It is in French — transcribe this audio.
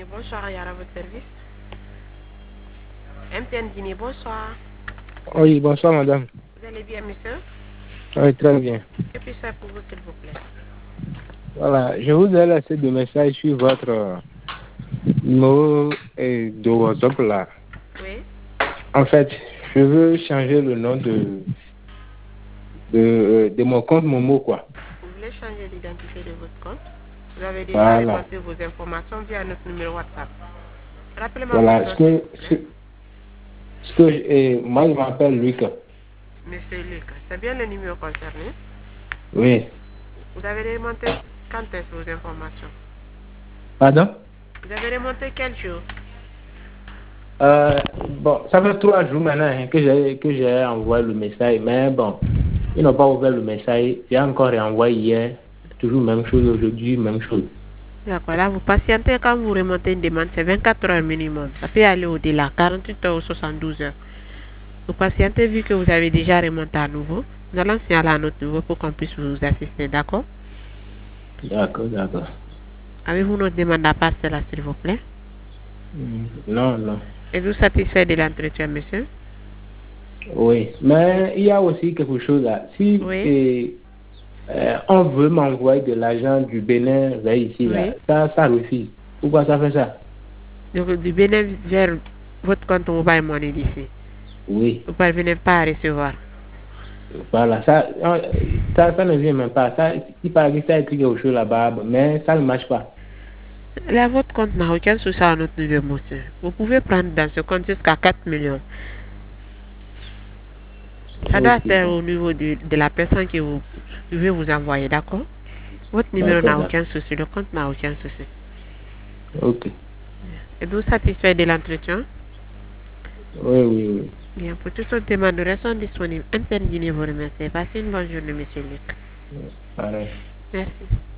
Guinée, bonsoir, Yara, à votre service. MTN Guinée, bonsoir. Oui, bonsoir madame. Vous allez bien, monsieur? Oui, très bien. Que puis-je faire pour vous, s'il vous plaît? Voilà, je vous ai laissé des messages sur votre numéro de WhatsApp là. Oui. En fait, je veux changer le nom de mon compte Momo, quoi. Vous voulez changer l'identité de votre compte? Vous avez déjà Voilà. remonté vos informations via notre numéro WhatsApp. Rappelez-moi votre Voilà. nom, s'il vous plaît. Moi, je m'appelle Lucas. Monsieur Luc, c'est bien le numéro concerné? Oui. Vous avez remonté quand est-ce vos informations? Pardon? Vous avez remonté quel jour? Bon, ça fait 3 jours maintenant hein, que j'ai envoyé le message, mais bon, ils n'ont pas ouvert le message. J'ai encore renvoyé hier, toujours même chose aujourd'hui, même chose. D'accord, là vous patientez quand vous remontez une demande, c'est 24 heures minimum. Ça peut aller au-delà, 48 heures ou 72 heures. Vous patientez vu que vous avez déjà remonté à nouveau. Nous allons signaler à notre niveau pour qu'on puisse vous assister, d'accord? D'accord, d'accord. Avez-vous notre demande à part cela, s'il vous plaît? Non, non. Êtes-vous satisfait de l'entretien, monsieur? Oui, mais il y a aussi quelque chose là. Si Oui. on veut m'envoyer de l'argent du Bénin vers ici, là, Oui. ça refuse. Pourquoi ça fait ça? Donc, du Bénin vers votre compte mobile money d'ici. Oui, Vous ne parvenez pas à recevoir. voilà. Ça ne vient même pas. Ça, il paraît que ça a écrit quelque chose là-bas, mais ça ne marche pas. Là, votre compte n'a aucun souci à notre niveau, monsieur. Vous pouvez prendre dans ce compte jusqu'à 4 millions. Ça doit Ok, être bon. au niveau de la personne que vous pouvez vous envoyer, d'accord? Votre numéro D'accord, n'a d'accord. aucun souci, le compte n'a aucun souci. Ok. Êtes-vous satisfait de l'entretien? Oui, oui, oui. Bien, pour toutes autres demandes, nous restons disponibles. Intervenez vous remercier. Passez une bonne journée, monsieur Luc. Pareil. Merci.